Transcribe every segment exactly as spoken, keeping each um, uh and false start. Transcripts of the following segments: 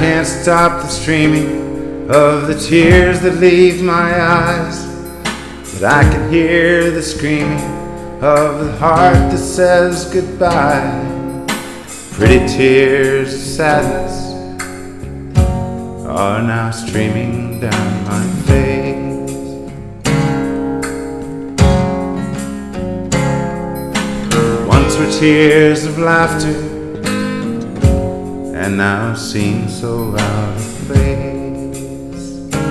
can't stop the streaming of the tears that leave my eyes, but I can hear the screaming of the heart that says goodbye. Pretty tears of sadness are now streaming down my face. Once were tears of laughter, and now seem so out of place.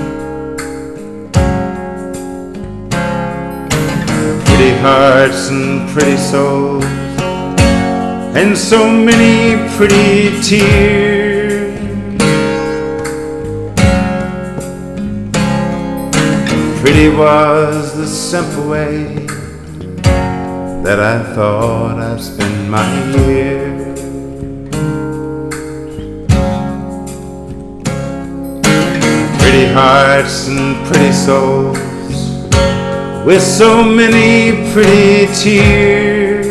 Pretty hearts and pretty souls, and so many pretty tears. Pretty was the simple way that I thought I'd spend my years. Pretty hearts and pretty souls, with so many pretty tears.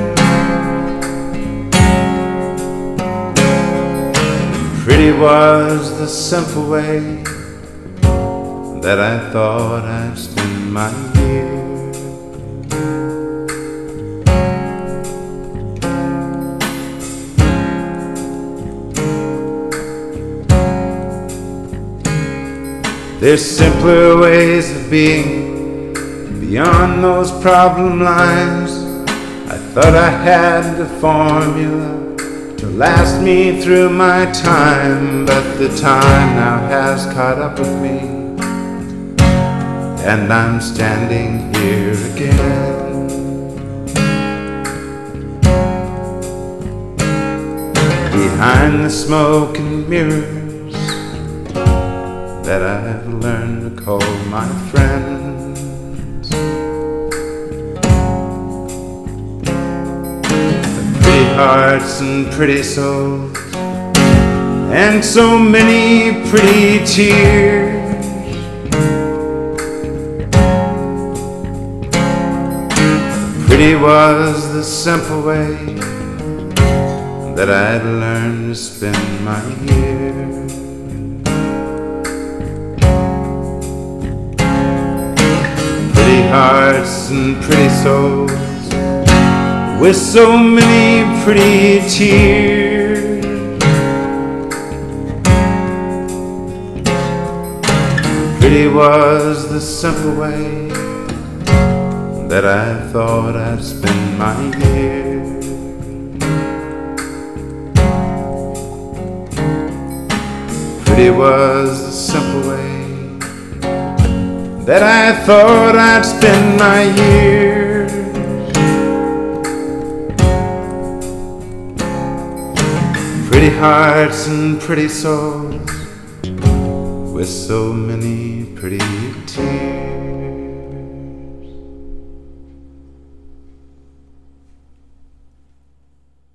Pretty was the simple way that I thought I'd spend my years. There's simpler ways of being beyond those problem lines. I thought I had the formula to last me through my time, but the time now has caught up with me, and I'm standing here again. Behind the smoke and mirrors that I've learned to call my friends. The pretty hearts and pretty souls, and so many pretty tears. Pretty was the simple way that I'd learned to spend my years. Pretty hearts and pretty souls, with so many pretty tears. Pretty was the simple way that I thought I'd spend my years. Pretty was the simple way that I thought I'd spend my years. Pretty hearts and pretty souls, with so many pretty tears.